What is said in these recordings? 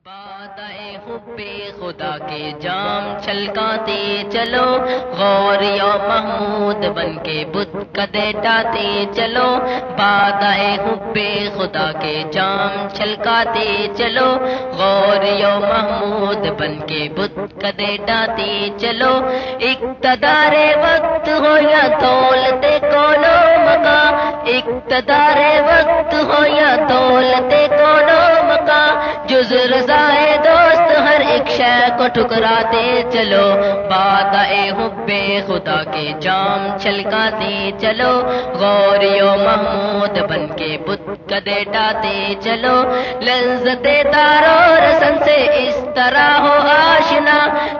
بادائے حب خدا کے جام چھلکاتے چلو، غوری و محمود بن کے بت قدے ڈاتے چلو۔ بادائے حب خدا کے جام چھلکاتے چلو، غوری و محمود بن کے بت قدے ڈاتے چلو۔ اقتدار وقت ہو یا دولت کونو مکا، اقتدار وقت ہو یا دولت کونو مکا، جز رضائے دوست ہر ایک شے کو ٹھکراتے چلو۔ بادائے حب خدا کے جام چھلکاتے چلو، غوری و محمود بن کے بت قدے ڈاتے چلو۔ لذت دارو رسن سے اس طرح ہو آشنا،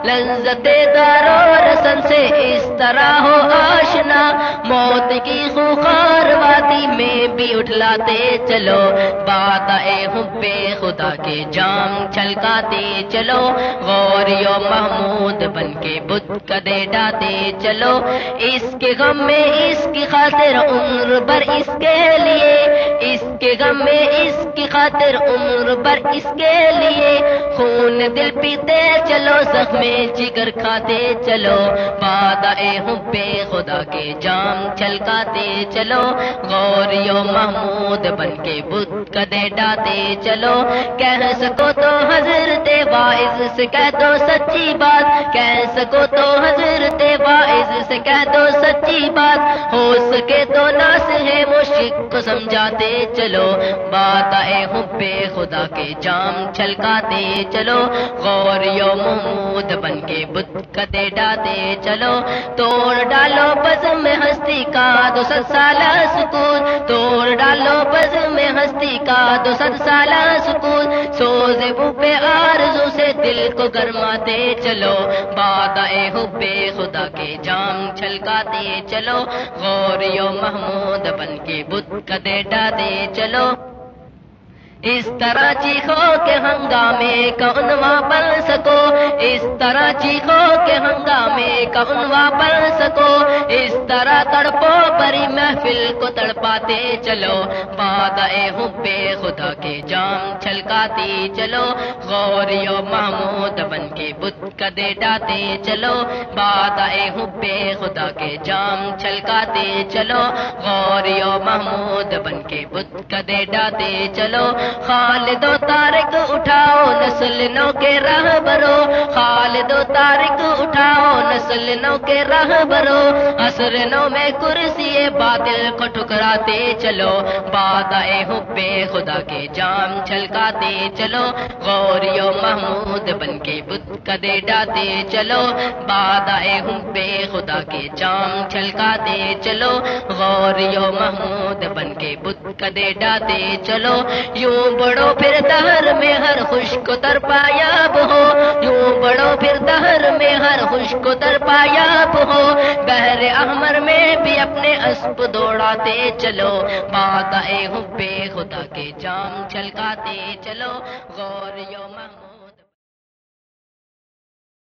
لذت دارو رسن سے اس طرح ہو آشنا، موت کی خوخار وادی میں بھی اٹھلاتے چلو۔ بادائے حب خدا کے جام چھلکاتے چلو، غوری و محمود بن کے بت قدے ڈاتے چلو۔ اس کے غم میں اس کی خاطر عمر بھر اس کے لیے، اس کے غم میں اس کی خاطر عمر بھر اس کے لیے، خون دل پیتے چلو، زخم جگر کھاتے چلو۔ بادائے حب خدا کے جام چھلکاتے چلو، غوری و محمود بن کے بت قدے ڈاتے چلو۔ کہہ سکو تو حضرت واعظ سے کہہ دو سچی بات، کہہ سکو تو حضرت واعظ سے کہہ دو سچی بات، ہو سکے تو ناصح مشرک کو سمجھاتے چلو۔ بادائے حب خدا کے جام چھلکاتے چلو، غوری و محمود بن کے بت قدے ڈاتے چلو۔ توڑ ڈالو بزم ہستی کا 200 سالہ سکون، توڑ ڈالو بزم ہستی کا 200 سالہ سکون، سوز بوپ آرزو سے دل کو گرماتے چلو۔ بادائے حب خدا کے جام چھلکاتے چلو، غوری و محمود بن کے بت قدے ڈاتے چلو۔ اس طرح چیخو کہ ہنگامے کا عنواں بن سکو، اس طرح چیخو کہ ہنگامے کا عنواں بن سکو، اس طرح تڑپو بری محفل کو تڑپاتے چلو۔ بادائے حب خدا کے جام چھلکاتے چلو، غوری و محمود بن کے بت قدے ڈاتے چلو۔ بادائے حب خدا کے جام چھلکاتے چلو، غوری و محمود بن کے بت قدے ڈاتے چلو۔ خالد و طارق اٹھاؤ نسل نو کے راہ برو، خالد و طارق اٹھاؤ نسل نو کے راہ برو، عصر نو میں کرسی باطل کو ٹھکراتے چلو۔ بادائے حب خدا کے جام چھلکاتے چلو، غوری و محمود بن کے بت قدے ڈاتے چلو۔ بادائے حب خدا کے جام چھلکاتے چلو، غوری و محمود بن کے بت قدے ڈاتے چلو۔ یوں بڑھو پھر دہر میں ہر خوش کو تر پایاب ہو، یوں بڑھو پھر دہر میں ہر خوش کو تر پایاب ہو، بحر احمر میں بھی اپنے اسب دوڑاتے چلو۔ بادائے حب خدا کے جام چھلکاتے چلو، غوری و محمود